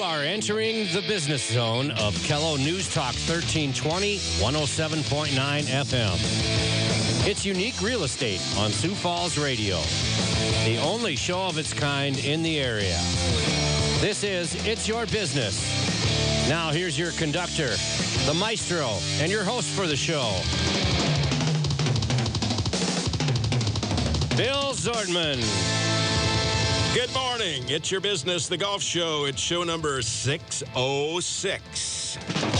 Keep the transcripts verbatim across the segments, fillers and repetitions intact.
are entering the business zone of Kello News Talk thirteen twenty, one oh seven point nine F M. It's unique real estate on Sioux Falls Radio, the only show of its kind in the area. This is It's Your Business. Now here's your conductor, the maestro, and your host for the show, Bill Zordman. Good morning. It's Your Business, the golf show. It's show number six oh six.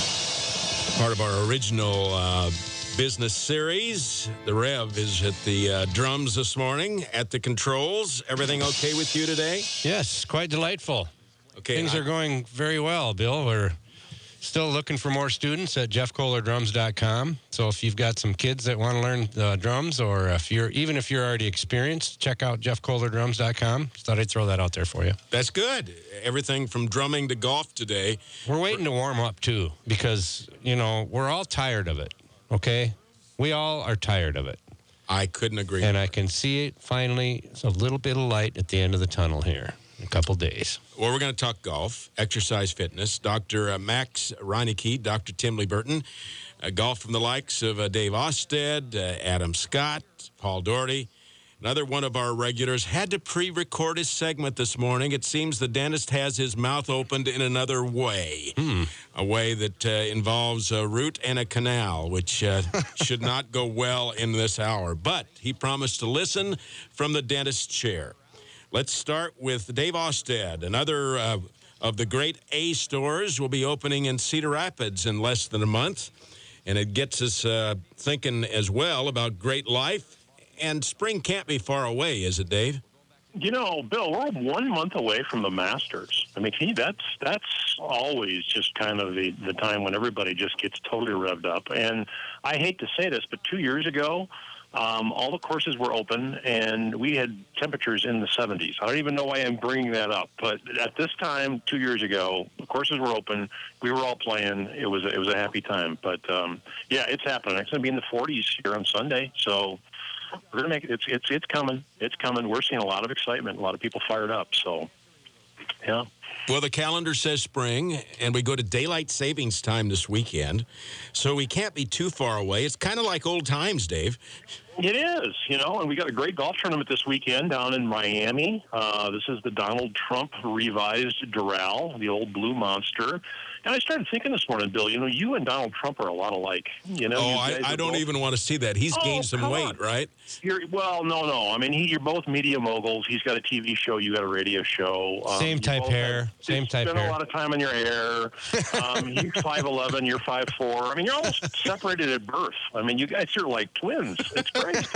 Part of our original uh, business series. The Rev is at the uh, drums this morning, at the controls. Everything okay with you today? Yes, quite delightful. Okay, Things I- are going very well, Bill. We're still looking for more students at jeff kohler drums dot com. So if you've got some kids that want to learn uh, drums, or if you're even if you're already experienced, check out jeff kohler drums dot com. Just thought I'd throw that out there for you. That's good. Everything from drumming to golf today. We're waiting to warm up, too, because, you know, we're all tired of it, okay? We all are tired of it. I couldn't agree. And I can see it finally. It's a little bit of light at the end of the tunnel here in a couple days. Well, we're going to talk golf, exercise, fitness. Doctor Uh, Max Reineke, Doctor Tim Lee Burton, uh, golf from the likes of uh, Dave Osted, uh, Adam Scott, Paul Doherty. Another one of our regulars had to pre-record his segment this morning. It seems the dentist has his mouth opened in another way, Hmm. a way that uh, involves a root and a canal, which uh, should not go well in this hour. But he promised to listen from the dentist's chair. Let's start with Dave Osted. Another uh, of the great A stores will be opening in Cedar Rapids in less than a month. And it gets us uh, thinking as well about great life. And spring can't be far away, is it, Dave? You know, Bill, we're one month away from the Masters. I mean, can you, that's that's always just kind of the, the time when everybody just gets totally revved up. And I hate to say this, but two years ago, um, all the courses were open, and we had temperatures in the seventies. I don't even know why I'm bringing that up, but at this time, two years ago, the courses were open. We were all playing. It was a, it was a happy time. But um, yeah, it's happening. It's going to be in the forties here on Sunday, so. We're gonna make it. It's it's it's coming. It's coming. We're seeing a lot of excitement. A lot of people fired up. So, yeah. Well, the calendar says spring, and we go to daylight savings time this weekend, so we can't be too far away. It's kind of like old times, Dave. It is, you know, and we got a great golf tournament this weekend down in Miami. Uh, this is the Donald Trump revised Doral, the old Blue Monster. And I started thinking this morning, Bill, you know, you and Donald Trump are a lot alike. You know, Oh, you I, guys I are don't both- even want to see that. He's Oh, gained some come weight, on. right? You're, well, no, no. I mean, he, you're both media moguls. He's got a T V show. You got a radio show. Um, Same you type both hair, have- same you type spend hair. a lot of time in your hair. Um, he's five eleven. You're five four. I mean, you're almost separated at birth. I mean, you guys are like twins. It's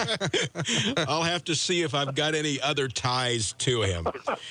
great. I'll have to see if I've got any other ties to him.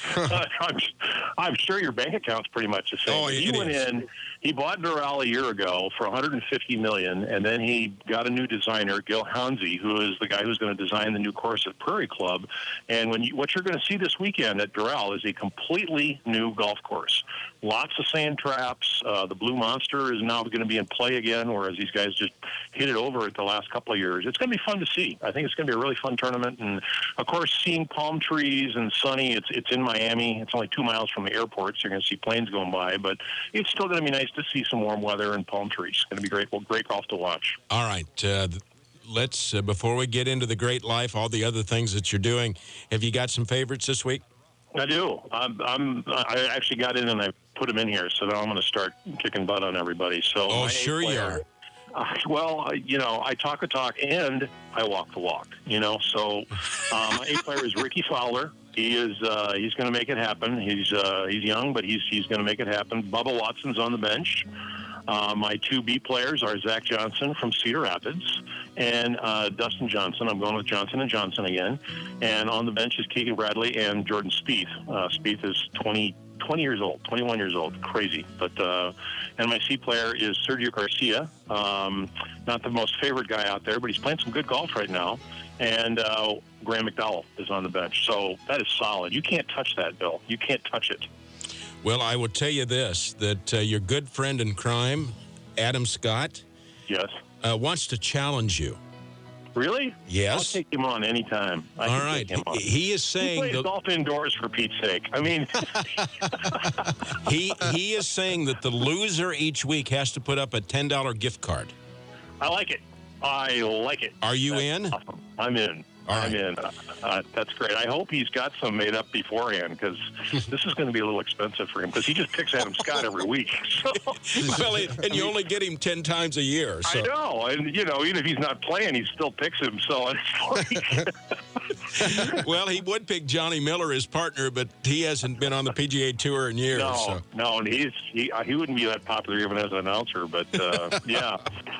I'm, I'm sure your bank account's pretty much the same. Oh, he it went is. in. He bought Doral a year ago for one hundred fifty million dollars, and then he got a new designer, Gil Hansi, who is the guy who's going to design the new course at Prairie Club. And when you, what you're going to see this weekend at Doral is a completely new golf course. Lots of sand traps. Uh, the Blue Monster is now going to be in play again, whereas these guys just hit it over it the last couple of years. It's going to be fun to see. I think it's going to be a really fun tournament. And, of course, seeing palm trees and sunny, it's, it's in Miami. It's only two miles from the airport, so you're going to see planes going by. But it's still going to be nice to see some warm weather and palm trees. It's going to be great, well, great golf to watch. All right. Uh, th- let's, uh, before we get into the great life, all the other things that you're doing, have you got some favorites this week? I do. I'm, I'm, I actually got in and I put them in here, so now I'm going to start kicking butt on everybody. So Oh, my sure A you player- are. Uh, well, I- you know, I talk a talk and I walk the walk, you know. So um, my A player is Ricky Fowler. He is uh, he's going to make it happen. He's uh, he's young, but he's he's going to make it happen. Bubba Watson's on the bench. Uh, my two B players are Zach Johnson from Cedar Rapids and uh, Dustin Johnson. I'm going with Johnson and Johnson again. And on the bench is Keegan Bradley and Jordan Spieth. Uh, Spieth is twenty, twenty years old, twenty-one years old. Crazy. But uh, and my C player is Sergio Garcia. Um, not the most favorite guy out there, but he's playing some good golf right now. And uh, Graham McDowell is on the bench. So that is solid. You can't touch that, Bill. You can't touch it. Well, I will tell you this, that uh, your good friend in crime, Adam Scott, Yes. uh, wants to challenge you. Really? Yes. I'll take him on anytime. I All can right. Take him on. He, he is saying he plays the, golf indoors for Pete's sake. I mean, he he is saying that the loser each week has to put up a ten dollar gift card. I like it. I like it. Are you That's in? Awesome. I'm in. All I'm right. in. Uh, uh, that's great. I hope he's got some made up beforehand because this is going to be a little expensive for him because he just picks Adam Scott every week. So, Well, it, and you only get him ten times a year. So. I know, and you know, even if he's not playing, he still picks him. So it's like, Well, he would pick Johnny Miller as partner, but he hasn't been on the P G A Tour in years. no, So. no, and he's he uh, he wouldn't be that popular even as an announcer. But uh, yeah,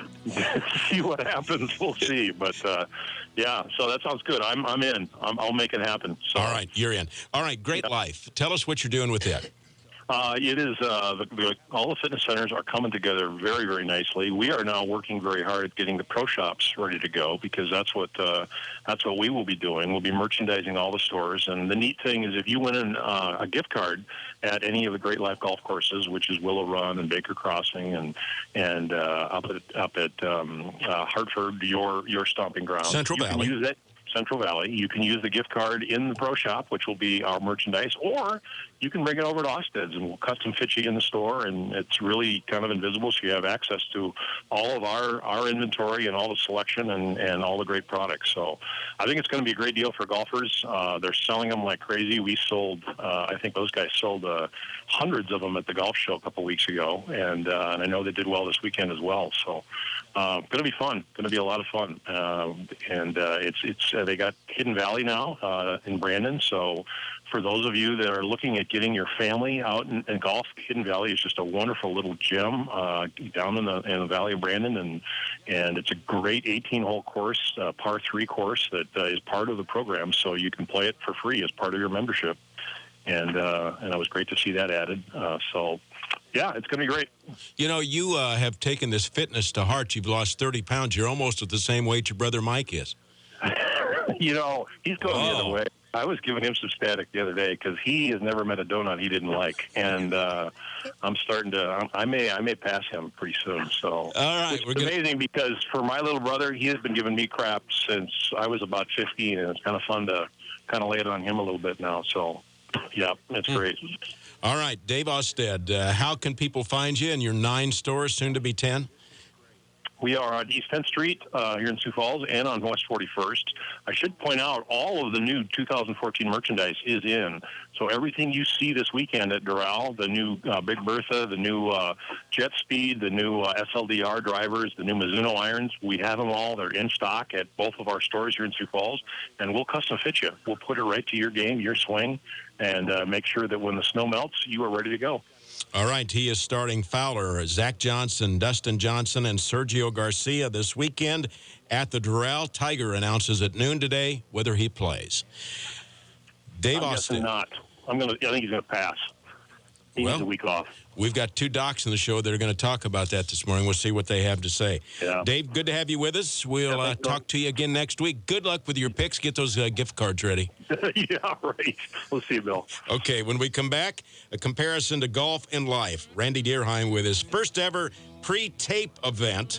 see what happens. We'll see. But uh, yeah, so that sounds good. I'm I'm in. I'm, I'll make it happen. So, All right, you're in. All right, Great Yeah. Life. Tell us what you're doing with it. Uh, it is uh, the, the, all the fitness centers are coming together very, very nicely. We are now working very hard at getting the pro shops ready to go because that's what uh, that's what we will be doing. We'll be merchandising all the stores. And the neat thing is, if you win an, uh, a gift card at any of the Great Life golf courses, which is Willow Run and Baker Crossing, and and uh, up at up at um, uh, Hartford, your your stomping ground, Central you Valley. Can use it. Central Valley. You can use the gift card in the pro shop, which will be our merchandise, or you can bring it over to Osted's and we'll custom fit you in the store. And it's really kind of invisible, so you have access to all of our, our inventory and all the selection and, and all the great products. So I think it's going to be a great deal for golfers. Uh, they're selling them like crazy. We sold, uh, I think those guys sold uh, hundreds of them at the golf show a couple weeks ago, and, uh, and I know they did well this weekend as well. So uh, going to be fun. Going to be a lot of fun. Uh, and uh, it's it's uh, they got Hidden Valley now uh, in Brandon. So for those of you that are looking at getting your family out in, in golf, Hidden Valley is just a wonderful little gym uh, down in the in the Valley of Brandon, and and it's a great eighteen-hole course, uh, par three course that uh, is part of the program. So you can play it for free as part of your membership. And uh, and it was great to see that added. Uh, so, yeah, it's going to be great. You know, you uh, have taken this fitness to heart. You've lost thirty pounds. You're almost at the same weight your brother Mike is. You know, he's going the other Oh. way. I was giving him some static the other day because he has never met a donut he didn't like, and uh, I'm starting to. I may I may pass him pretty soon. So, All right, which we're is gonna- amazing because for my little brother, he has been giving me crap since I was about fifteen, and it's kind of fun to kind of lay it on him a little bit now. So, yeah, it's Hmm. great. All right, Dave Osted, uh, how can people find you in your nine stores, soon to be ten? We are on East tenth Street uh, here in Sioux Falls and on West forty-first. I should point out all of the new two thousand fourteen merchandise is in. So everything you see this weekend at Doral, the new uh, Big Bertha, the new uh, Jet Speed, the new uh, S L D R drivers, the new Mizuno irons, we have them all. They're in stock at both of our stores here in Sioux Falls, and we'll custom fit you. We'll put it right to your game, your swing, and uh, make sure that when the snow melts, you are ready to go. All right, he is starting Fowler, Zach Johnson, Dustin Johnson, and Sergio Garcia this weekend at the Doral. Tiger announces at noon today whether he plays. Dave I'm guessing Osted. not. I'm gonna. I think he's gonna pass. He Well, needs a week off. We've got two docs in the show that are going to talk about that this morning. We'll see what they have to say. Yeah. Dave, good to have you with us. We'll Yeah, uh, thanks, Bill. talk to you again next week. Good luck with your picks. Get those uh, gift cards ready. Yeah, right. We'll see you, Bill. Okay, when we come back, a comparison to golf and life. Randy Deerheim with his first ever pre-tape event.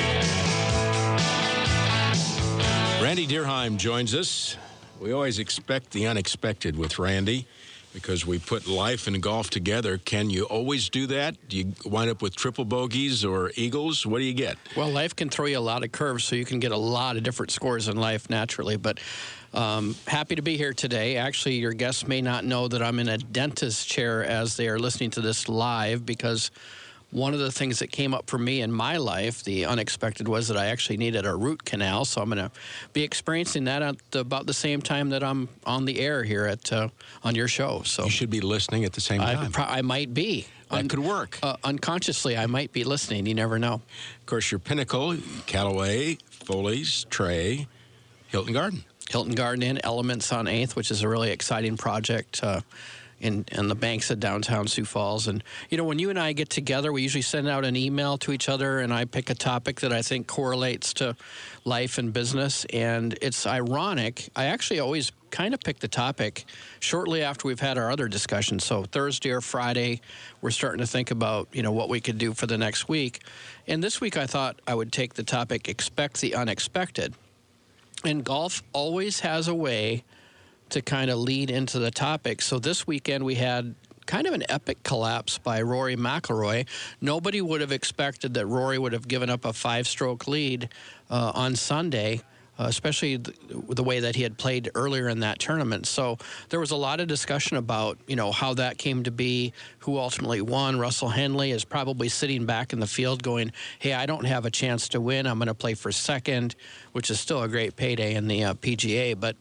Randy Deerheim joins us. We always expect the unexpected with Randy because we put life and golf together. Can you always do that? Do you wind up with triple bogeys or eagles? What do you get? Well, life can throw you a lot of curves, so you can get a lot of different scores in life naturally. But um, happy to be here today. Actually, your guests may not know that I'm in a dentist chair as they are listening to this live because one of the things that came up for me in my life, the unexpected, was that I actually needed a root canal. So I'm going to be experiencing that at the, about the same time that I'm on the air here at uh, on your show. So You should be listening at the same I, time. pro- I might be. That Un- could work. Uh, unconsciously, I might be listening. You never know. Of course, your Pinnacle, Callaway, Foley's, Trey, Hilton Garden. Hilton Garden Inn, Elements on eighth, which is a really exciting project uh, in, in the banks of downtown Sioux Falls. And, you know, when you and I get together, we usually send out an email to each other, and I pick a topic that I think correlates to life and business. And it's ironic. I actually always kind of pick the topic shortly after we've had our other discussions. So Thursday or Friday, we're starting to think about, you know, what we could do for the next week. And this week I thought I would take the topic, expect the unexpected. And golf always has a way to kind of lead into the topic. So this weekend we had kind of an epic collapse by Rory McIlroy. Nobody would have expected that Rory would have given up a five-stroke lead uh, on Sunday, uh, especially the, the way that he had played earlier in that tournament. So there was a lot of discussion about, you know, how that came to be, who ultimately won. Russell Henley is probably sitting back in the field going, hey, I don't have a chance to win. I'm going to play for second, which is still a great payday in the uh, P G A. But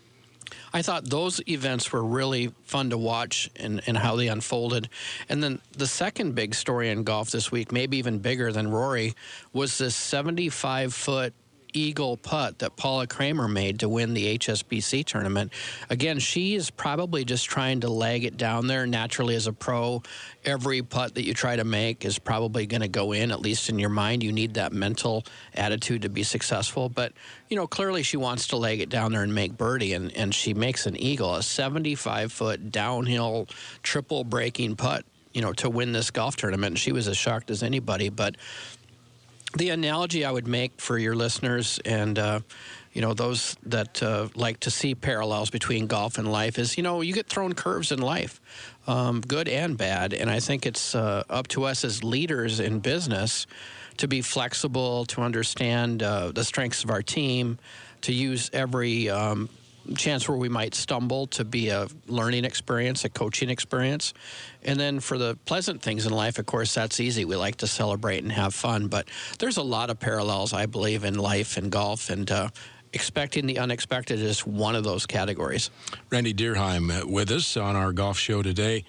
I thought those events were really fun to watch and, and how they unfolded. And then the second big story in golf this week, maybe even bigger than Rory, was this seventy-five foot eagle putt that Paula Kramer made to win the H S B C tournament. Again, she is probably just trying to lag it down there. Naturally, as a pro, every putt that you try to make is probably going to go in, at least in your mind. You need that mental attitude to be successful. But, you know, clearly she wants to lag it down there and make birdie, and, and she makes an eagle, a seventy-five foot downhill triple breaking putt, you know, to win this golf tournament. And she was as shocked as anybody. But the analogy I would make for your listeners and, uh, you know, those that uh, like to see parallels between golf and life is, you know, you get thrown curves in life, um, good and bad. And I think it's uh, up to us as leaders in business to be flexible, to understand uh, the strengths of our team, to use every um, chance where we might stumble to be a learning experience, a coaching experience. And then for the pleasant things in life, of course, that's easy. We like to celebrate and have fun. But there's a lot of parallels, I believe, in life and golf. And uh, expecting the unexpected is one of those categories. Randy Deerheim with us on our golf show today.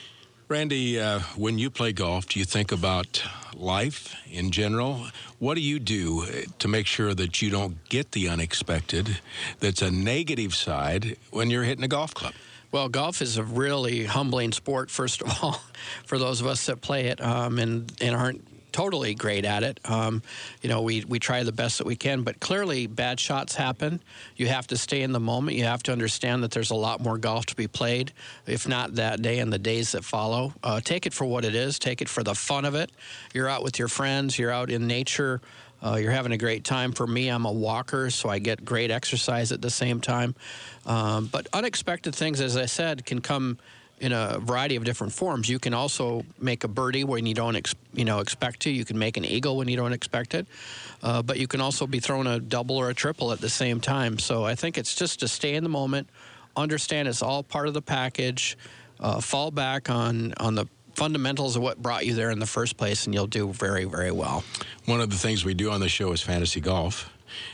Randy, uh, when you play golf, do you think about life in general? What do you do to make sure that you don't get the unexpected that's a negative side when you're hitting a golf club? Well, golf is a really humbling sport, first of all, for those of us that play it um, and, and aren't totally great at it. Um, you know, we, we try the best that we can, but clearly bad shots happen. You have to stay in the moment. You have to understand that there's a lot more golf to be played, if not that day and the days that follow. Uh, take it for what it is. Take it for the fun of it. You're out with your friends. You're out in nature. Uh, you're having a great time. For me, I'm a walker, so I get great exercise at the same time. Um, but unexpected things, as I said, can come in a variety of different forms. You can also make a birdie when you don't ex- you know, expect to. You can make an eagle when you don't expect it. Uh, but you can also be throwing a double or a triple at the same time. So I think it's just to stay in the moment, understand it's all part of the package, uh, fall back on, on the fundamentals of what brought you there in the first place, and you'll do very, very well. One of the things we do on the show is fantasy golf.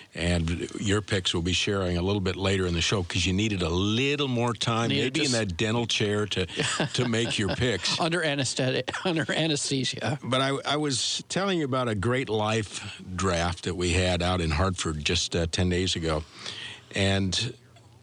And your picks we'll be sharing a little bit later in the show because you needed a little more time, Needed maybe just, in that dental chair to to make your picks. Under anesthetic, under anesthesia. But I, I was telling you about a great life draft that we had out in Hartford just uh, ten days ago. And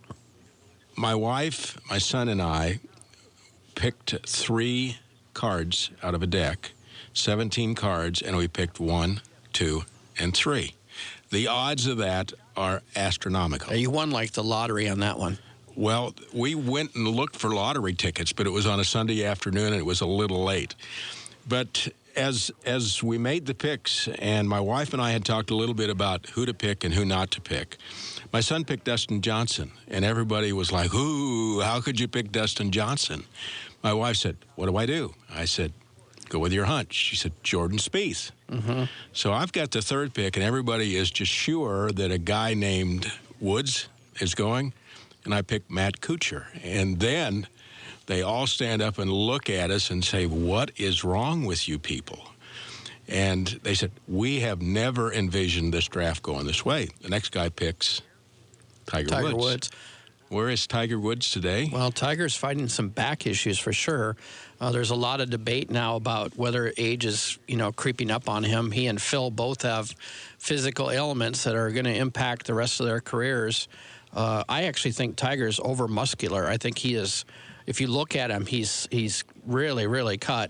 my wife, my son, and I picked three cards out of a deck, seventeen cards, and we picked one, two, and three. The odds of that are astronomical. You won like the lottery on that one. Well, we went and looked for lottery tickets, but it was on a Sunday afternoon and it was a little late. But as as we made the picks, and my wife and I had talked a little bit about who to pick and who not to pick, my son picked Dustin Johnson, and everybody was like, ooh, how could you pick Dustin Johnson? My wife said, what do I do? I said, go with your hunch. She said, Jordan Spieth. Mm-hmm. So I've got the third pick, and everybody is just sure that a guy named Woods is going, and I picked Matt Kuchar. And then they all stand up and look at us and say, what is wrong with you people? And they said, we have never envisioned this draft going this way. The next guy picks Tiger, Tiger Woods. Woods. Where is Tiger Woods today? Well, Tiger's fighting some back issues for sure. Uh, there's a lot of debate now about whether age is, you know, creeping up on him. He and Phil both have physical ailments that are going to impact the rest of their careers. Uh, I actually think Tiger's over muscular. I think he is. If you look at him, he's he's really really cut.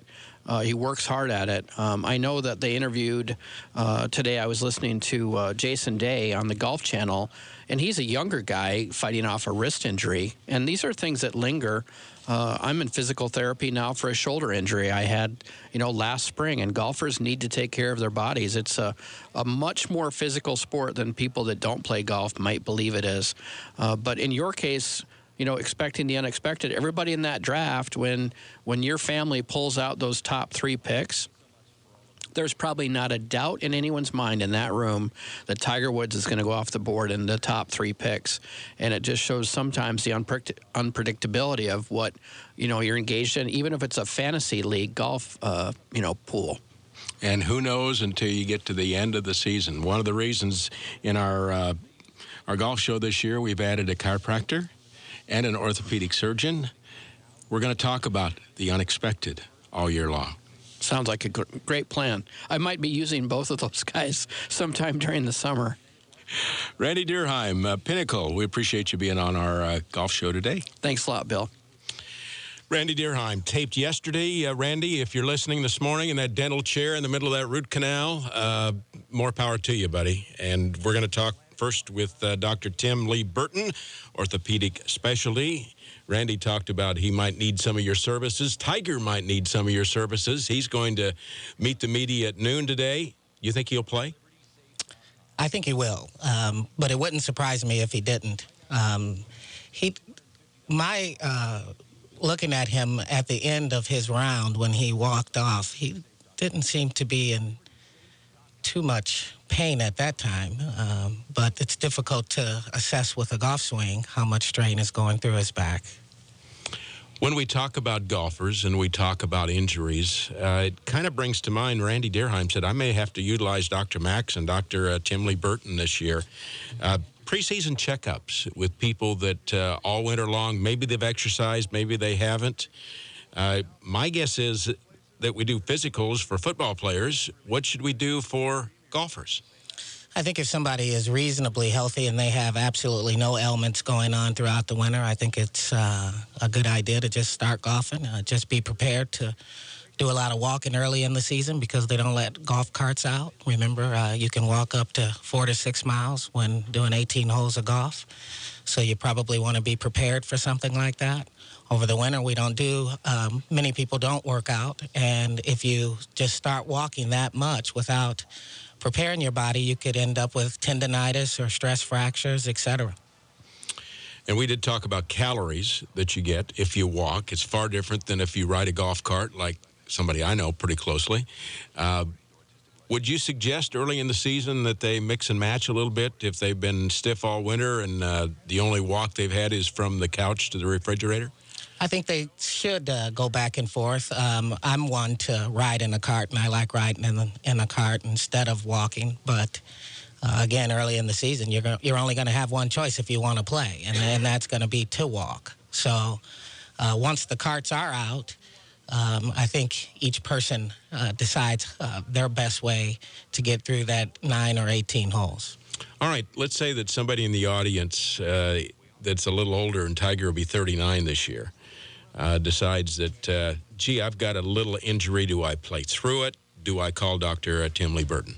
Uh, he works hard at it. Um, I know that they interviewed uh, today. I was listening to uh, Jason Day on the Golf Channel, and he's a younger guy fighting off a wrist injury. And these are things that linger. Uh, I'm in physical therapy now for a shoulder injury I had, you know, last spring. And golfers need to take care of their bodies. It's a, a much more physical sport than people that don't play golf might believe it is. Uh, but in your case, you know, expecting the unexpected. Everybody in that draft, when when your family pulls out those top three picks, there's probably not a doubt in anyone's mind in that room that Tiger Woods is going to go off the board in the top three picks. And it just shows sometimes the unpredict- unpredictability of what, you know, you're engaged in, even if it's a fantasy league golf, uh, you know, pool. And who knows until you get to the end of the season. One of the reasons in our uh, our golf show this year, we've added a chiropractor and an orthopedic surgeon. We're going to talk about the unexpected all year long. Sounds like a great plan. I might be using both of those guys sometime during the summer. Randy Deerheim, uh, Pinnacle, we appreciate you being on our uh, golf show today. Thanks a lot, Bill. Randy Deerheim, taped yesterday. Uh, Randy, if you're listening this morning in that dental chair in the middle of that root canal, uh, more power to you, buddy. And we're going to talk first with uh, Doctor Tim Lee Burton, orthopedic specialty. Randy talked about he might need some of your services. Tiger might need some of your services. He's going to meet the media at noon today. You think he'll play? I think he will, um, but it wouldn't surprise me if he didn't. Um, he, my uh, looking at him at the end of his round when he walked off, he didn't seem to be in too much pain at that time, um, but it's difficult to assess with a golf swing how much strain is going through his back. When we talk about golfers and we talk about injuries, uh, it kind of brings to mind, Randy Deerheim said, I may have to utilize Doctor Max and Doctor Uh, Tim Lee Burton this year. Uh, preseason checkups with people that uh, all winter long, maybe they've exercised, maybe they haven't. Uh, my guess is that we do physicals for football players. What should we do for golfers? I think if somebody is reasonably healthy and they have absolutely no ailments going on throughout the winter, I think it's uh, a good idea to just start golfing. Uh, just be prepared to do a lot of walking early in the season because they don't let golf carts out. Remember, uh, you can walk up to four to six miles when doing eighteen holes of golf. So you probably want to be prepared for something like that. Over the winter, we don't do, um, many people don't work out. And if you just start walking that much without preparing your body, you could end up with tendonitis or stress fractures, et cetera. And we did talk about calories that you get if you walk. It's far different than if you ride a golf cart, like somebody I know pretty closely. Uh, would you suggest early in the season that they mix and match a little bit if they've been stiff all winter and uh, the only walk they've had is from the couch to the refrigerator? I think they should uh, go back and forth. Um, I'm one to ride in a cart, and I like riding in, the, in a cart instead of walking. But, uh, again, early in the season, you're gonna, you're only going to have one choice if you want to play, and, and that's going to be to walk. So uh, once the carts are out, um, I think each person uh, decides uh, their best way to get through that nine or eighteen holes. All right, let's say that somebody in the audience uh, that's a little older, and Tiger will be thirty-nine this year, Uh, decides that, uh, gee, I've got a little injury. Do I play through it? Do I call Doctor Uh, Tim Lee Burton?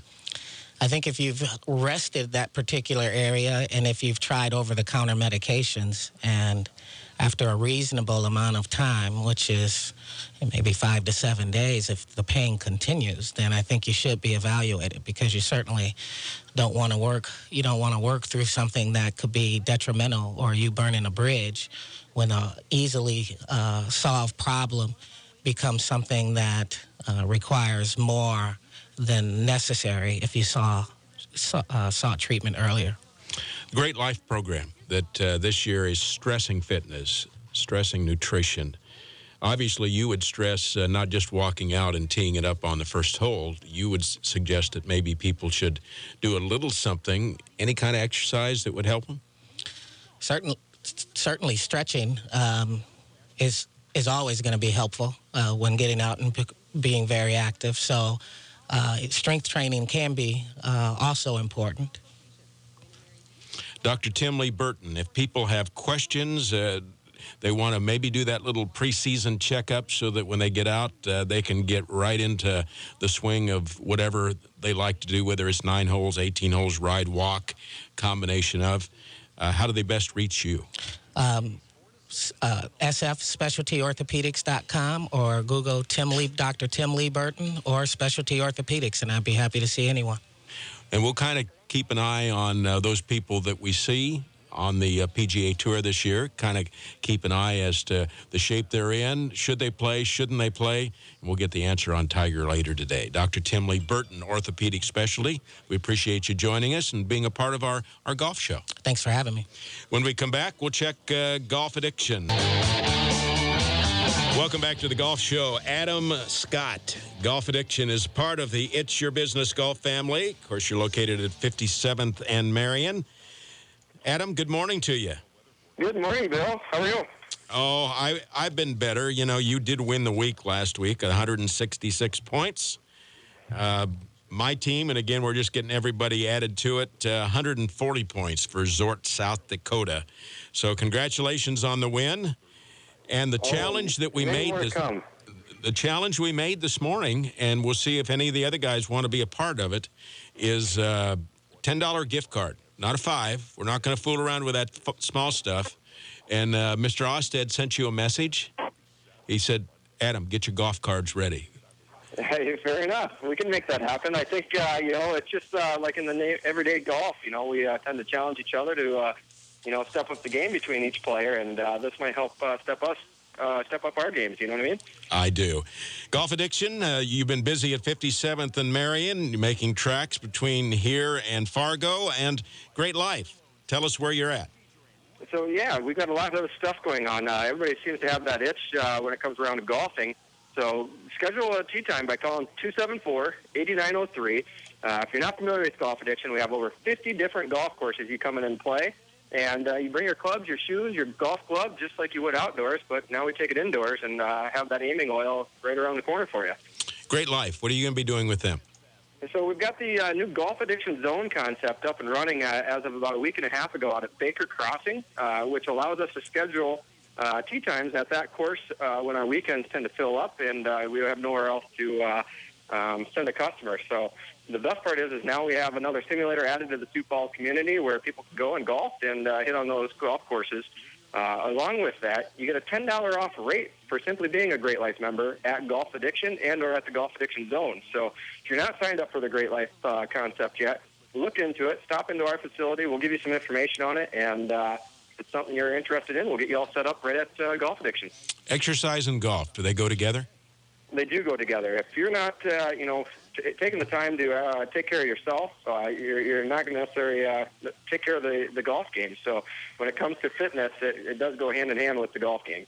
I think if you've rested that particular area and if you've tried over-the-counter medications and after a reasonable amount of time, which is maybe five to seven days, if the pain continues, then I think you should be evaluated because you certainly don't want to work, you don't want to work through something that could be detrimental or you burning a bridge when a easily uh, solved problem becomes something that uh, requires more than necessary if you saw, saw uh, sought treatment earlier. Great Life program that uh, this year is stressing fitness, stressing nutrition. Obviously, you would stress uh, not just walking out and teeing it up on the first hole. You would s- suggest that maybe people should do a little something, any kind of exercise that would help them? Certain, certainly stretching um, is is always going to be helpful uh, when getting out and be- being very active. So uh, strength training can be uh, also important. Doctor Tim Lee Burton, if people have questions, uh, they want to maybe do that little preseason checkup so that when they get out, uh, they can get right into the swing of whatever they like to do, whether it's nine holes, eighteen holes, ride, walk, combination of. Uh, how do they best reach you? Um, uh, S F specialty orthopedics dot com or Google Tim Lee, Doctor Tim Lee Burton or Specialty Orthopedics, and I'd be happy to see anyone. And we'll kind of keep an eye on uh, those people that we see on the uh, P G A Tour this year, kind of keep an eye as to the shape they're in. Should they play? Shouldn't they play? And we'll get the answer on Tiger later today. Doctor Tim Lee Burton, orthopedic specialty. We appreciate you joining us and being a part of our, our golf show. Thanks for having me. When we come back, we'll check uh, Golf Addiction. Welcome back to the Golf Show. Adam Scott. Golf Addiction is part of the It's Your Business Golf family. Of course, you're located at fifty-seventh and Marion. Adam, good morning to you. Good morning, Bill. How are you? Oh, I, I've been better. You know, you did win the week last week, one hundred sixty-six points. Uh, my team, and again, we're just getting everybody added to it, uh, one hundred forty points for Zort, South Dakota. So congratulations on the win. And the oh, challenge that we made this, the challenge we made this morning, and we'll see if any of the other guys want to be a part of it, is a ten dollar gift card, not a five. We're not going to fool around with that f- small stuff. And uh, Mister Osted sent you a message. He said, Adam, get your golf cards ready. Hey, fair enough. We can make that happen. I think, uh, you know, it's just uh, like in the na- everyday golf, you know, we uh, tend to challenge each other to, uh, you know, step up the game between each player, and uh, this might help uh, step us, uh, step up our games. You know what I mean? I do. Golf Addiction, uh, you've been busy at fifty-seventh and Marion, you're making tracks between here and Fargo, and Great Life. Tell us where you're at. So, yeah, we've got a lot of other stuff going on. Uh, everybody seems to have that itch uh, when it comes around to golfing. So schedule a tee time by calling two seven four, eight nine zero three. Uh, if you're not familiar with Golf Addiction, we have over fifty different golf courses you come in and play. And uh, you bring your clubs, your shoes, your golf glove, just like you would outdoors. But now we take it indoors and uh, have that aiming oil right around the corner for you. Great Life. What are you going to be doing with them? And so we've got the uh, new Golf Addiction Zone concept up and running uh, as of about a week and a half ago out at Baker Crossing, uh, which allows us to schedule uh, tee times at that course uh, when our weekends tend to fill up and uh, we have nowhere else to uh, um, send a customer. So the best part is, is now we have another simulator added to the Sioux Falls community where people can go and golf and uh, hit on those golf courses. Uh, along with that, you get a ten dollar off rate for simply being a Great Life member at Golf Addiction and or at the Golf Addiction Zone. So if you're not signed up for the Great Life uh, concept yet, look into it. Stop into our facility. We'll give you some information on it. And uh, if it's something you're interested in, we'll get you all set up right at uh, Golf Addiction. Exercise and golf, do they go together? They do go together. If you're not, uh, you know, t- taking the time to uh, take care of yourself, uh, you're, you're not going to necessarily uh, take care of the, the golf game. So when it comes to fitness, it, it does go hand in hand with the golf game.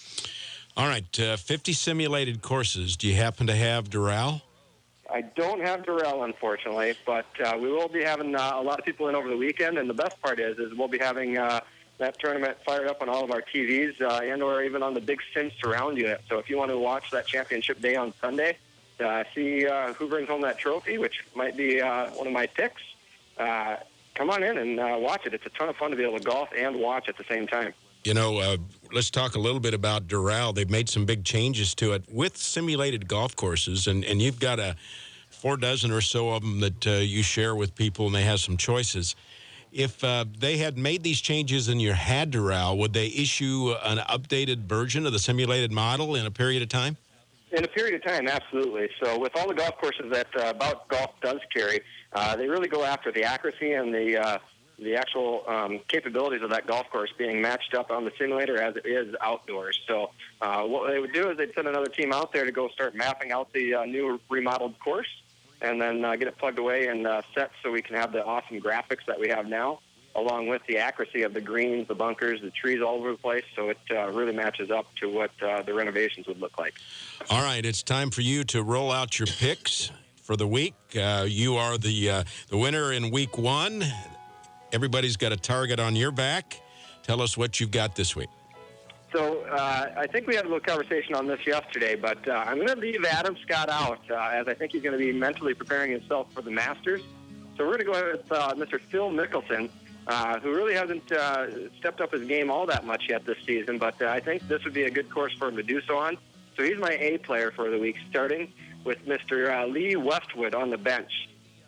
All right, uh, fifty simulated courses. Do you happen to have Doral? I don't have Doral, unfortunately, but uh, we will be having uh, a lot of people in over the weekend. And the best part is, is we'll be having uh, that tournament fired up on all of our T Vs uh, and or even on the big Sim surround unit. So if you want to watch that championship day on Sunday, uh, see uh, who brings home that trophy, which might be uh, one of my picks, uh, come on in and uh, watch it. It's a ton of fun to be able to golf and watch at the same time. You know, uh, let's talk a little bit about Doral. They've made some big changes to it with simulated golf courses, and, and you've got a four dozen or so of them that uh, you share with people, and they have some choices. If uh, they had made these changes and you had Doral, would they issue an updated version of the simulated model in a period of time? In a period of time, absolutely. So with all the golf courses that uh, About Golf does carry, uh, they really go after the accuracy and the uh, the actual um, capabilities of that golf course being matched up on the simulator as it is outdoors. So uh, what they would do is they'd send another team out there to go start mapping out the uh, new remodeled course and then uh, get it plugged away and uh, set so we can have the awesome graphics that we have now, along with the accuracy of the greens, the bunkers, the trees all over the place. So it uh, really matches up to what uh, the renovations would look like. All right, it's time for you to roll out your picks for the week. Uh, you are the uh, the winner in week one. Everybody's got a target on your back. Tell us what you've got this week. So uh, I think we had a little conversation on this yesterday, but uh, I'm going to leave Adam Scott out uh, as I think he's going to be mentally preparing himself for the Masters. So we're going to go with uh, Mister Phil Mickelson. uh, who really hasn't uh, stepped up his game all that much yet this season, but uh, I think this would be a good course for him to do so on. So he's my A player for the week, starting with Mister Uh, Lee Westwood on the bench.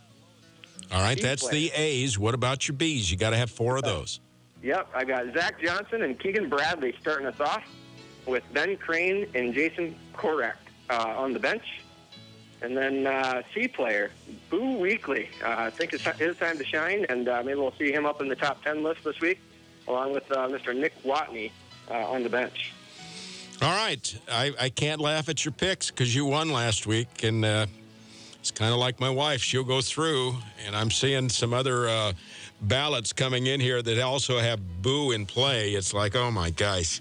All right, B that's player. the A's. What about your B's? You got to have four of those. Yep, I got Zach Johnson and Keegan Bradley starting us off, with Ben Crane and Jason Korek uh, on the bench. And then uh, C player, Boo Weekley. Uh, I think it's his time to shine, and uh, maybe we'll see him up in the top ten list this week, along with uh, Mister Nick Watney uh, on the bench. All right. I, I can't laugh at your picks because you won last week, and uh, it's kind of like my wife. She'll go through, and I'm seeing some other uh, ballots coming in here that also have Boo in play. It's like, oh, my gosh.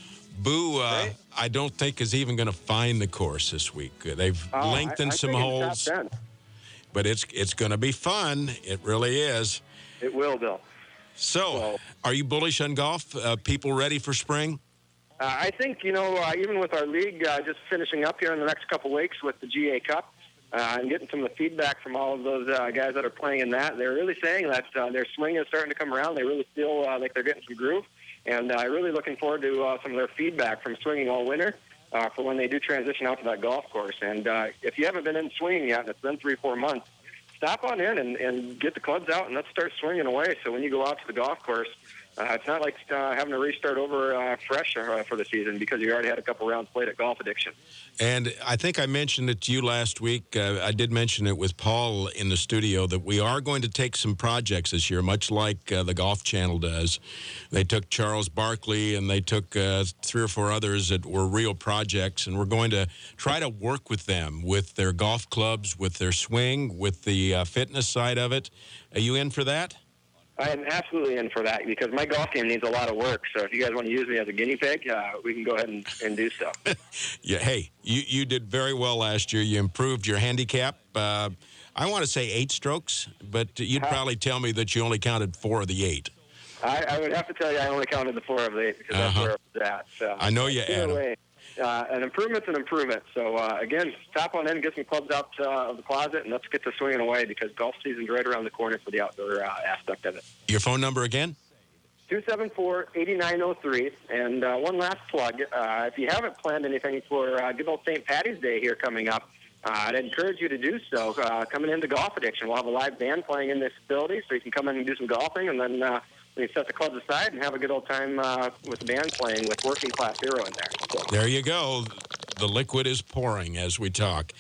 Boo, uh, Right. I don't think is even going to find the course this week. They've Oh, lengthened I, I some think it's top holes, ten. but it's it's going to be fun. It really is. It will, Bill. So, Well- are you bullish on golf? Uh, people ready for spring? Uh, I think, you know, uh, even with our league uh, just finishing up here in the next couple weeks with the G A Cup, uh, and getting some of the feedback from all of those uh, guys that are playing in that, they're really saying that uh, their swing is starting to come around. They really feel uh, like they're getting some groove. And I'm uh, really looking forward to uh, some of their feedback from swinging all winter uh, for when they do transition out to that golf course. And uh, if you haven't been in swinging yet, and it's been three, four months, stop on in and, and get the clubs out and let's start swinging away. So when you go out to the golf course, uh, it's not like uh, having to restart over uh, fresh uh, for the season because you already had a couple rounds played at Golf Addiction. And I think I mentioned it to you last week. Uh, I did mention it with Paul in the studio that we are going to take some projects this year, much like uh, the Golf Channel does. They took Charles Barkley and they took uh, three or four others that were real projects, and we're going to try to work with them with their golf clubs, with their swing, with the uh, fitness side of it. Are you in for that? I am absolutely in for that because my golf game needs a lot of work. So if you guys want to use me as a guinea pig, uh, we can go ahead and, and do so. Yeah. Hey, you, you did very well last year. You improved your handicap. Uh, I want to say eight strokes, but you'd probably tell me that you only counted four of the eight. I, I would have to tell you I only counted the four of the eight because that's Uh-huh. where I was at. So, I know you either add 'em. way, uh, an improvement's an improvement. So, uh, again, tap on in and get some clubs out uh, of the closet, and let's get to swinging away because golf season's right around the corner for the outdoor uh, aspect of it. Your phone number again? two seven four, eight nine zero three. And uh, one last plug. Uh, if you haven't planned anything for uh, good old Saint Patty's Day here coming up, uh, I'd encourage you to do so. Uh, coming into Golf Addiction, we'll have a live band playing in this facility, so you can come in and do some golfing, and then uh, we can set the clubs aside and have a good old time uh, with the band playing with Working Class Hero in there. So, There you go. The liquid is pouring as we talk.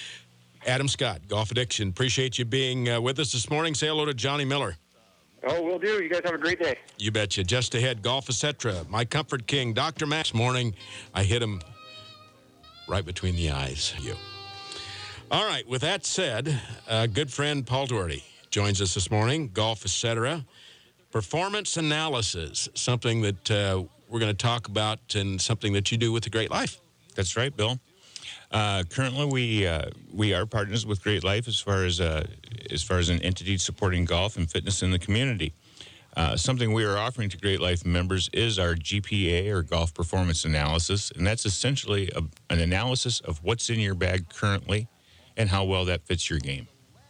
Adam Scott, Golf Addiction. Appreciate you being uh, with us this morning. Say hello to Johnny Miller. oh, we'll do. You guys have a great day. You betcha. Just ahead, Golf et cetera. My Comfort King, Doctor Max. Morning, I hit him right between the eyes. You. All right. With that said, uh, good friend Paul Doherty joins us this morning. Golf et cetera. Performance analysis, something that uh, we're going to talk about, and something that you do with the Great Life. That's right, Bill. Uh, currently, we uh, we are partners with Great Life as far as uh, as far as an entity supporting golf and fitness in the community. Uh, something we are offering to Great Life members is our G P A, or Golf Performance Analysis, and that's essentially a, an analysis of what's in your bag currently and how well that fits your game.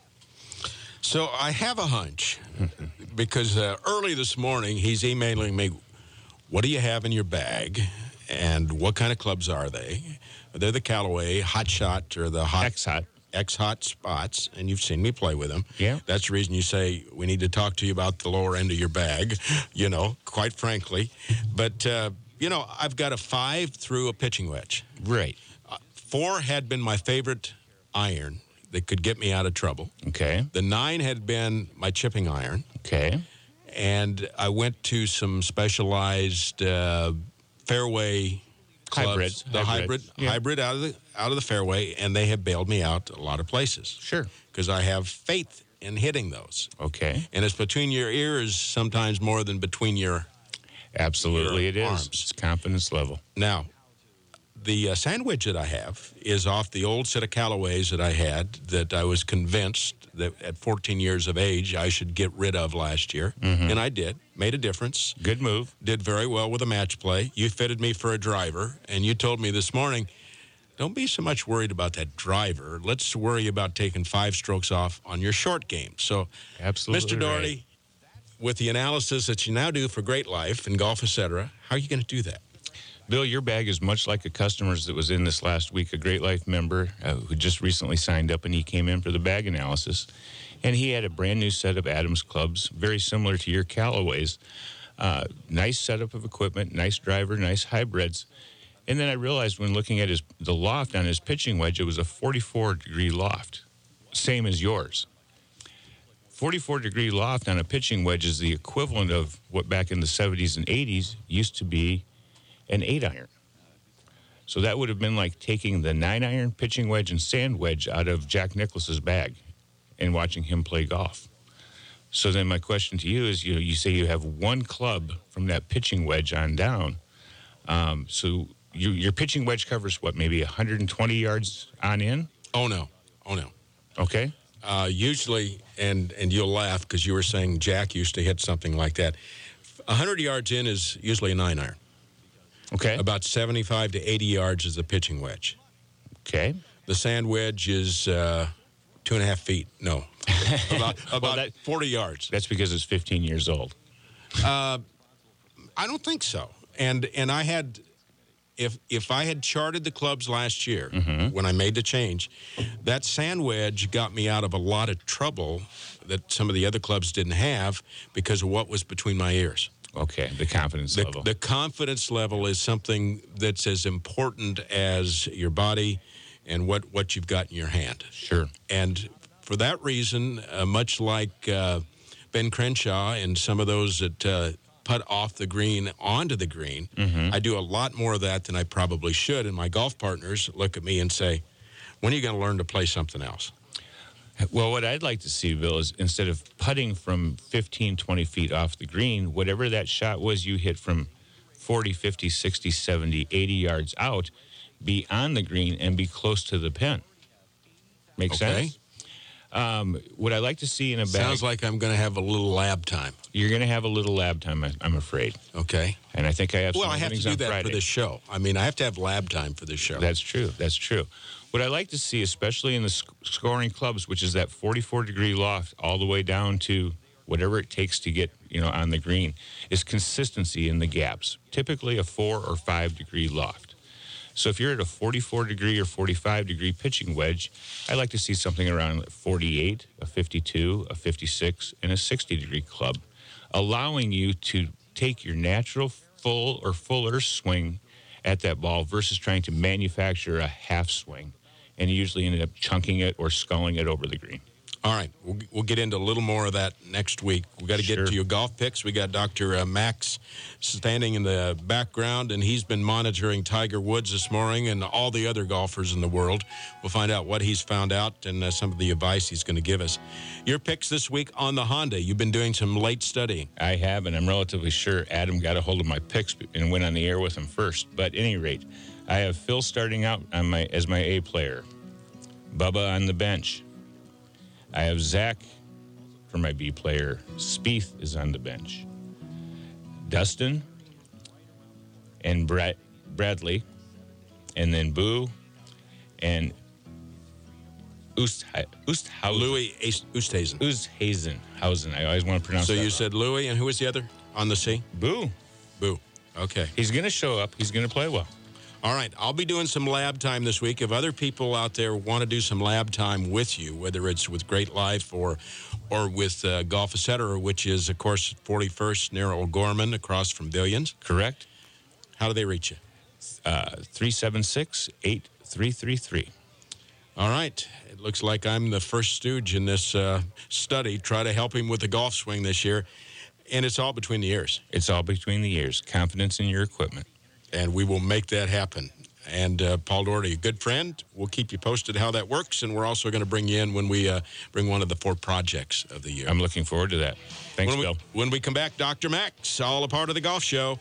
So I have a hunch because uh, early this morning he's emailing me, what do you have in your bag and what kind of clubs are they? They're the Callaway Hot Shot or the Hot X-Hot. X-Hot spots, and you've seen me play with them. Yeah. That's the reason you say we need to talk to you about the lower end of your bag, you know, quite frankly. But, uh, you know, I've got a five through a pitching wedge. Right. Uh, four had been my favorite iron that could get me out of trouble. Okay. The nine had been my chipping iron. Okay. And I went to some specialized uh, fairway clubs. Hybrids. The hybrid, Hybrids. Yeah. hybrid out of the out of the fairway, and they have bailed me out a lot of places. Sure. Because I have faith in hitting those. Okay. And it's between your ears sometimes more than between your. Absolutely, it Your is. arms. It's confidence level. Now, the uh, sandwich that I have is off the old set of Callaways that I had that I was convinced that at fourteen years of age I should get rid of last year. Mm-hmm. And I did. Made a difference. Good move. Did very well with a match play. You fitted me for a driver, and you told me this morning, don't be so much worried about that driver. Let's worry about taking five strokes off on your short game. So, Absolutely Mister Doherty, with the analysis that you now do for Great Life and Golf, et cetera, how are you going to do that? Bill, your bag is much like a customer that was in this last week, a Great Life member uh, who just recently signed up, and he came in for the bag analysis. And he had a brand new set of Adams clubs, very similar to your Callaways. Uh, nice setup of equipment, nice driver, nice hybrids. And then I realized when looking at his the loft on his pitching wedge, it was a forty-four degree loft, same as yours. forty-four degree loft on a pitching wedge is the equivalent of what back in the seventies and eighties used to be an eight iron. So that would have been like taking the nine iron pitching wedge and sand wedge out of Jack Nicklaus's bag and watching him play golf. So then my question to you is, you know, you say you have one club from that pitching wedge on down. Um, so you, your pitching wedge covers what, maybe one hundred twenty yards on in? Oh, no. Oh, no. Okay. Uh, usually, and, and you'll laugh because you were saying Jack used to hit something like that. one hundred yards in is usually a nine iron. Okay. About seventy-five to eighty yards is a pitching wedge. Okay. The sand wedge is uh, two and a half feet. No, about, about Well, that- forty yards. That's because it's fifteen years old. I don't think so. And and I had, if if I had charted the clubs last year when I made the change, that sand wedge got me out of a lot of trouble that some of the other clubs didn't have because of what was between my ears. Okay, the confidence The, level. the confidence level is something that's as important as your body and what, what you've got in your hand. Sure. And for that reason, uh, much like uh, Ben Crenshaw and some of those that uh, putt off the green onto the green, I do a lot more of that than I probably should. And my golf partners look at me and say, when are you going to learn to play something else? Well, what I'd like to see, Bill, is instead of putting from fifteen, twenty feet off the green, whatever that shot was you hit from forty, fifty, sixty, seventy, eighty yards out, be on the green and be close to the pin. Make Okay. sense? Um, what I like to see in a bag, Sounds like I'm going to have a little lab time. you're going to have a little lab time, I- I'm afraid. Okay. And I think I have Well, some I have to openings do on that Friday. for this show. I mean, I have to have lab time for this show. That's true. That's true. What I like to see, especially in the sc- scoring clubs, which is that forty-four degree loft all the way down to whatever it takes to get, you know, on the green, is consistency in the gaps. Typically a four or five degree loft. So if you're at a forty-four degree or forty-five degree pitching wedge, I like to see something around forty-eight, a fifty-two, a fifty-six, and a sixty degree club, allowing you to take your natural full or fuller swing at that ball versus trying to manufacture a half swing. And you usually ended up chunking it or sculling it over the green. All right. We'll, we'll get into a little more of that next week. We've got to get Sure. to your golf picks. We got Doctor Uh, Max standing in the background, and he's been monitoring Tiger Woods this morning and all the other golfers in the world. We'll find out what he's found out and uh, some of the advice he's going to give us. Your picks this week on the Honda. You've been doing some late studying. I have, and I'm relatively sure Adam got a hold of my picks and went on the air with them first. But at any rate, I have Phil starting out on my as my A player, Bubba on the bench. I have Zach for my B player. Spieth is on the bench. Dustin and Brad, Bradley, and then Boo and Oost, Oosthausen. Louis Oosthuizen. Oosthuizen. Hausen. I always want to pronounce So that you wrong. said Louis, and who was the other on the C? Boo. Boo. Okay. He's going to show up. He's going to play well. All right, I'll be doing some lab time this week. If other people out there want to do some lab time with you, whether it's with Great Life or or with uh, Golf et cetera, which is, of course, forty-first near O'Gorman across from Billions, Correct? how do they reach you? Uh, three seven six, eight three three three. All right. It looks like I'm the first stooge in this uh, study. Try to help him with the golf swing this year. And it's all between the ears. It's all between the ears. Confidence in your equipment. And we will make that happen. And uh, Paul Doherty, a good friend. We'll keep you posted how that works. And we're also going to bring you in when we uh, bring one of the four projects of the year. I'm looking forward to that. Thanks, when we, Bill. When we come back, Doctor Max, all a part of the golf show.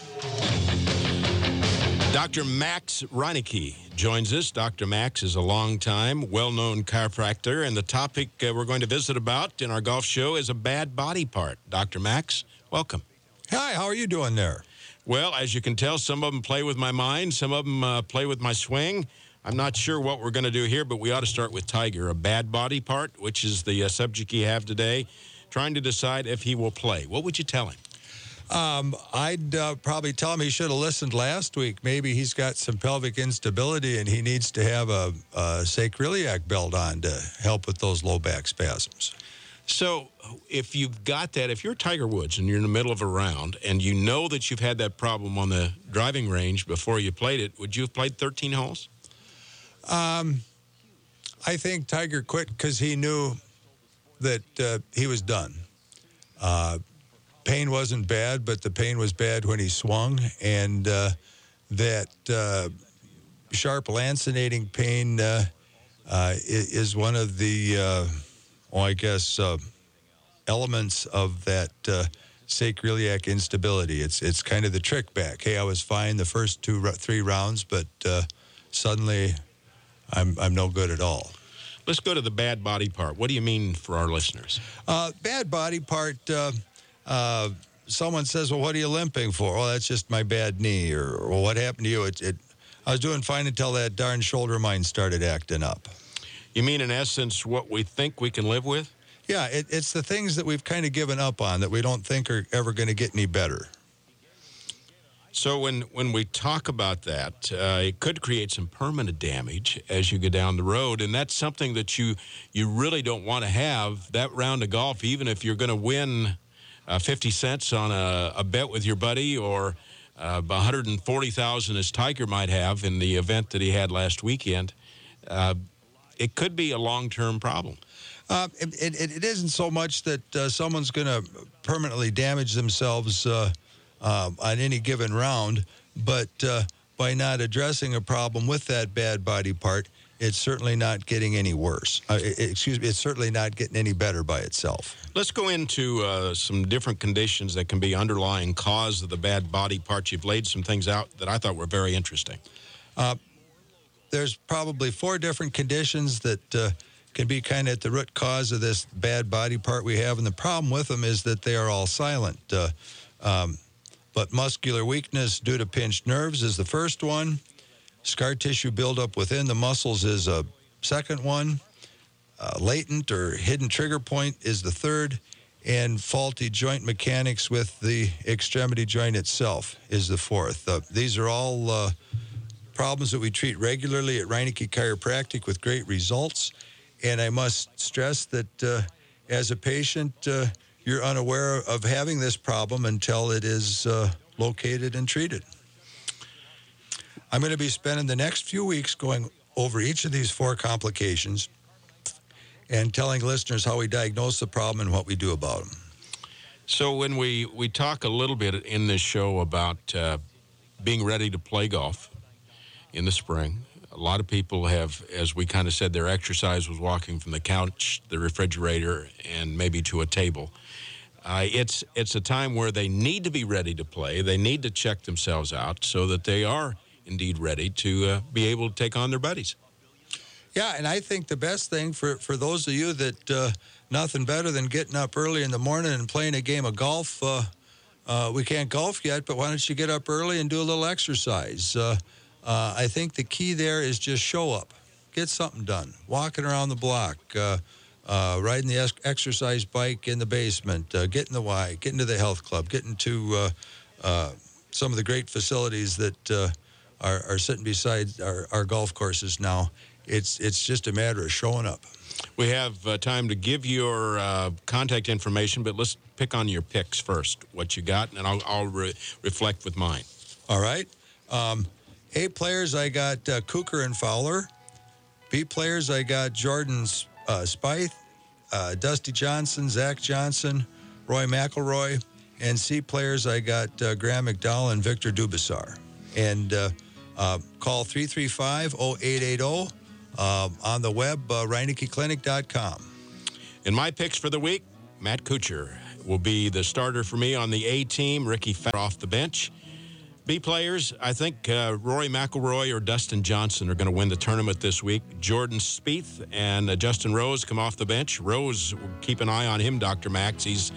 Doctor Max Reinecke joins us. Doctor Max is a long-time, well-known chiropractor, and the topic uh, we're going to visit about in our golf show is a bad body part. Doctor Max, welcome. Hi, how are you doing there? Well, as you can tell, some of them play with my mind, some of them uh, play with my swing. I'm not sure what we're going to do here, but we ought to start with Tiger, a bad body part, which is the uh, subject you have today. trying to decide if he will play. What would you tell him? Um, I'd uh, probably tell him he should have listened last week. Maybe he's got some pelvic instability and he needs to have a, a sacroiliac belt on to help with those low back spasms. So if you've got that, if you're Tiger Woods and you're in the middle of a round and you know that you've had that problem on the driving range before you played it, would you have played thirteen holes? Um, I think Tiger quit because he knew that uh, he was done. Uh, pain wasn't bad, but the pain was bad when he swung, and uh, that uh, sharp lancinating pain uh, uh, is one of the, uh, well, I guess, uh, elements of that uh, sacroiliac instability. It's it's kind of the trick back. Hey, I was fine the first two, three rounds, but uh, suddenly I'm I'm no good at all. Let's go to the bad body part. What do you mean for our listeners? Uh, bad body part, uh, uh, someone says, well, what are you limping for? Oh, that's just my bad knee. Or, or what happened to you? It, it, I was doing fine until that darn shoulder of mine started acting up. You mean, in essence, what we think we can live with? Yeah, it, it's the things that we've kind of given up on that we don't think are ever going to get any better. So when, when we talk about that, uh, it could create some permanent damage as you go down the road, and that's something that you you really don't want to have, that round of golf, even if you're going to win uh, fifty cents on a, a bet with your buddy, or uh, one hundred forty thousand dollars as Tiger might have in the event that he had last weekend. Uh, it could be a long-term problem. Uh, it, it, it isn't so much that uh, someone's going to permanently damage themselves uh, uh, on any given round, but uh, by not addressing a problem with that bad body part, it's certainly not getting any worse. Uh, it, excuse me, it's certainly not getting any better by itself. Let's go into uh, some different conditions that can be underlying cause of the bad body part. You've laid some things out that I thought were very interesting. Uh, there's probably four different conditions that uh, can be kind of at the root cause of this bad body part we have, and the problem with them is that they are all silent. Uh, um, but muscular weakness due to pinched nerves is the first one. Scar tissue buildup within the muscles is a second one. Uh, latent or hidden trigger point is the third. And faulty joint mechanics with the extremity joint itself is the fourth. Uh, these are all uh, problems that we treat regularly at Reineke Chiropractic with great results. And I must stress that uh, as a patient, uh, you're unaware of having this problem until it is uh, located and treated. I'm going to be spending the next few weeks going over each of these four complications and telling listeners how we diagnose the problem and what we do about them. So when we, we talk a little bit in this show about uh, being ready to play golf in the spring, a lot of people have, as we kind of said, their exercise was walking from the couch, the refrigerator, and maybe to a table. Uh, it's it's a time where they need to be ready to play. They need to check themselves out so that they are indeed ready to uh, be able to take on their buddies. Yeah, and I think the best thing for, for those of you that uh, nothing better than getting up early in the morning and playing a game of golf. Uh, uh, we can't golf yet, but why don't you get up early and do a little exercise? Uh, uh, I think the key there is just show up. Get something done. Walking around the block, uh, uh, riding the ex- exercise bike in the basement, uh, getting the Y, getting to the health club, getting to uh, uh, some of the great facilities that uh, are, are sitting beside our, our golf courses now. It's it's just a matter of showing up. We have uh, time to give your uh, contact information, but let's pick on your picks first, what you got, and I'll, I'll re- reflect with mine. All right. Um, A players, I got uh, Kuchar and Fowler. B players, I got Jordan uh, Spieth, uh, Dusty Johnson, Zach Johnson, Roy McIlroy. And C players, I got uh, Graham McDowell and Victor Dubasar. And uh, uh, call three three five, oh eight eight oh. Uh, on the web, uh, Reineke Clinic dot com. In my picks for the week, Matt Kuchar will be the starter for me on the A team. Ricky Fowler off the bench. B players, I think uh, Rory McIlroy or Dustin Johnson are going to win the tournament this week. Jordan Spieth and uh, Justin Rose come off the bench. Rose, keep an eye on him, Doctor Max. He's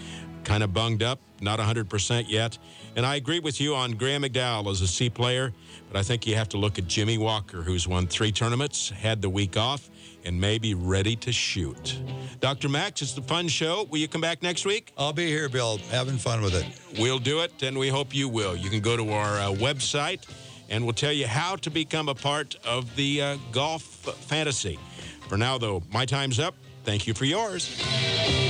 kind of bunged up, not one hundred percent yet. And I agree with you on Graham McDowell as a C player, but I think you have to look at Jimmy Walker, who's won three tournaments, had the week off, and may be ready to shoot. Doctor Max, it's the fun show. Will you come back next week? I'll be here, Bill, having fun with it. We'll do it, and we hope you will. You can go to our uh, website, and we'll tell you how to become a part of the uh, golf fantasy. For now, though, my time's up. Thank you for yours.